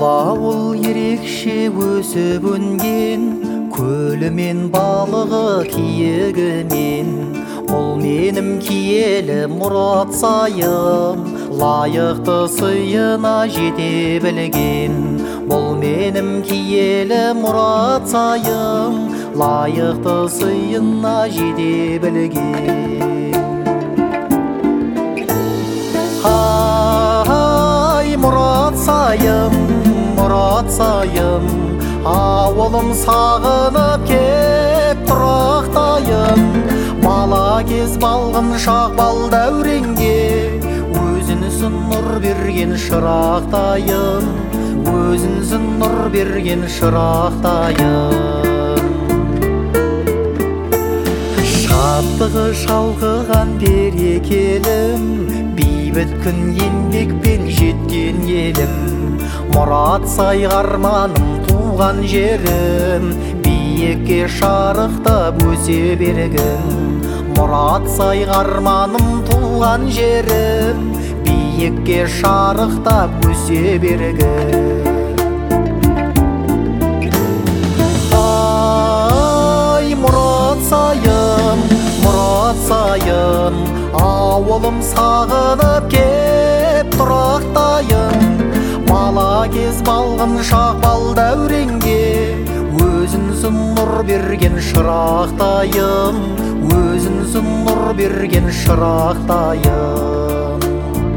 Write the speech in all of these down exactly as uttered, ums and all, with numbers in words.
ауыл ерекше өсіп өнген, көлі мен балығы киігімен. Бұл менің киелі мұрат сайым, лайықты сыйына жете білген. Бұл менің киелі мұрат сайым, лайықты сыйына жете білген. Ай, мұрат сайым, мұрат сайым, ауылым сағынып кеп тұрақтайым. Бала кез балғын шақ бал дәуренге, өзінсін нұр берген шырақтайым, өзінсін нұр берген шырақтайым. Шаттығы шалқыған берекелім, бейбіт күн еңбекпен жеткен елім. Мұрат сай арманым туған жерім, биікке шарықтап өсе бергін. Мұрат сай арманым туған жерім, биікке шарықтап өсе бергін. Ай, мұрат сайым, мұрат сайым, ауылым сағынып кеп тұрақтайым. Бала кез балғын шақ бал дәуренге, өзінсін нұр берген шырақтайым, өзінсін нұр берген шырақтайым.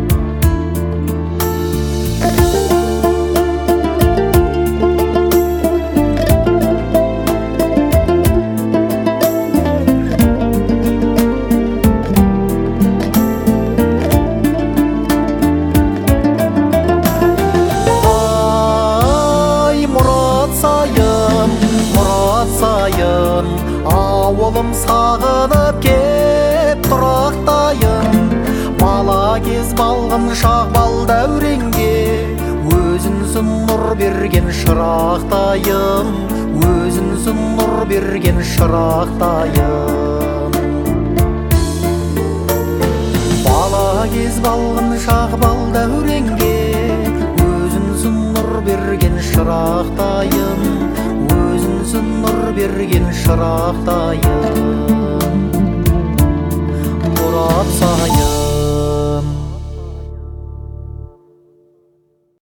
Ауылым сағынып кеп тұрақтайым. Бала кез балғын шақ бал дәуренге, өзінсін нұр берген шырақтайым, өзінсін нұр берген шырақтайым. Бала кез балғын шақ бал дәуренге, өзінсін нұр берген шырақтайым, өзінсін нұр берген шырақтайым. Мұрат сайым.